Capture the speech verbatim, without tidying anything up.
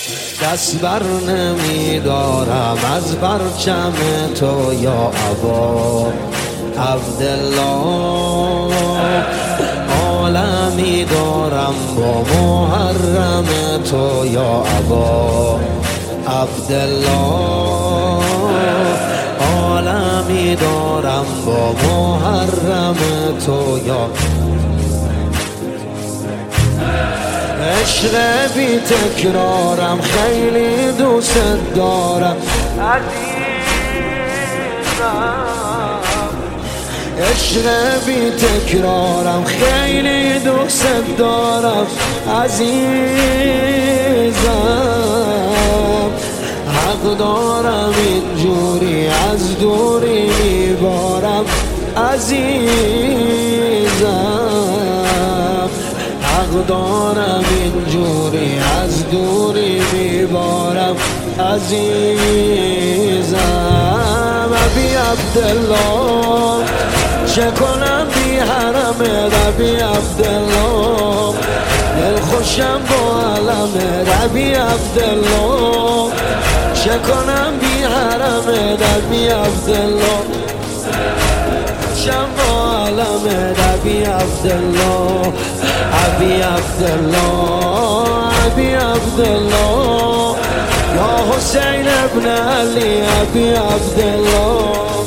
دست بر نمی دارم از پرچم تو یا ابا عبدالله، عالمی دارم با محرم تو یا ابا عبدالله، عالمی دارم با محرم تو یا عشق بی تکرارم، خیلی دوست دارم عزیزم، عشق بی تکرارم، خیلی دوست دارم عزیزم، حق دارم اینجوری از دوری میبارم عزیزم، حق دارم اینجوری از دوری میبارم عزیزم. ابی عبدالله چه کنم بی حرمت، ابی عبدالله دل خوشم با علمت، ابی عبدالله چه کنم بی حرمت، ابی عبدالله خوشم با علمت، ابی عبدالله ابی عبدالله ابی عبدالله یا حسین ابن علی ابی عبدالله.